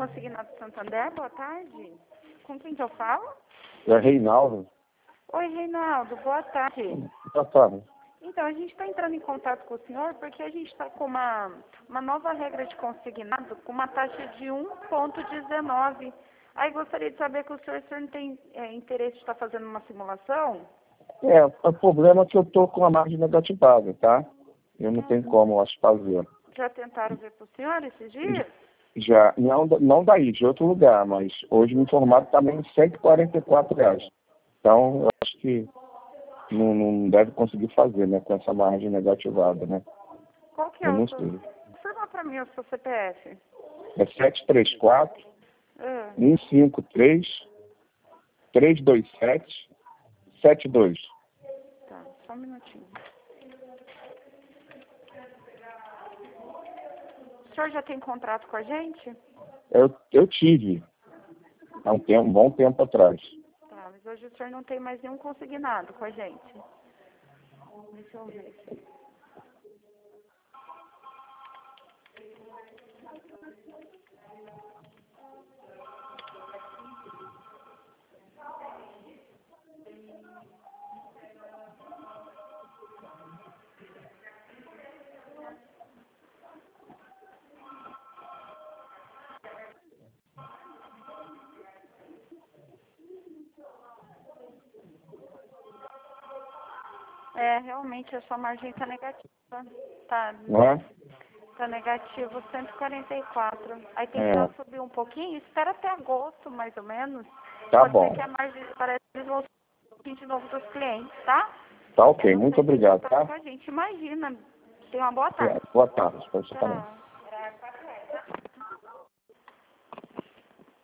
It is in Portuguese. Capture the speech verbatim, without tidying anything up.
Consignado Santander, boa tarde. Com quem que eu falo? É Reinaldo. Oi, Reinaldo, boa tarde. Boa tarde. Então, a gente está entrando em contato com o senhor porque a gente está com uma, uma nova regra de consignado com uma taxa de um vírgula dezenove. Aí gostaria de saber que o senhor, o senhor não tem é, interesse de estar fazendo uma simulação? É, o problema é que eu estou com a margem negativada, tá? Eu não tenho como, eu acho, fazer. Já tentaram ver para o senhor esses dias? Já, não, não daí, de outro lugar, mas hoje me informaram também em cento e quarenta e quatro reais. Então, eu acho que não, não deve conseguir fazer, né, com essa margem negativada, né? Qual que é Eu o não seu... sei. Confirma para mim o seu C P F. É sete três quatro, Ah, um cinco três, três dois sete, sete dois. tá, só um minutinho. O senhor já tem contrato com a gente? Eu, eu tive, há um, tempo, um bom tempo atrás. Tá, mas hoje o senhor não tem mais nenhum consignado com a gente. Deixa eu ver. É, realmente a sua margem está negativa. Tá, Não é? tá negativo cento e quarenta e quatro. Aí tem É, que subir um pouquinho, espera até agosto, mais ou menos. tá Pode ser bom. que a margem parece que eles vão subir de novo dos clientes, tá? Tá Eu ok, não muito sei se obrigado, tá tá? com a gente. Imagina. Tenha uma boa É, tarde. boa tarde para você também. Tchau.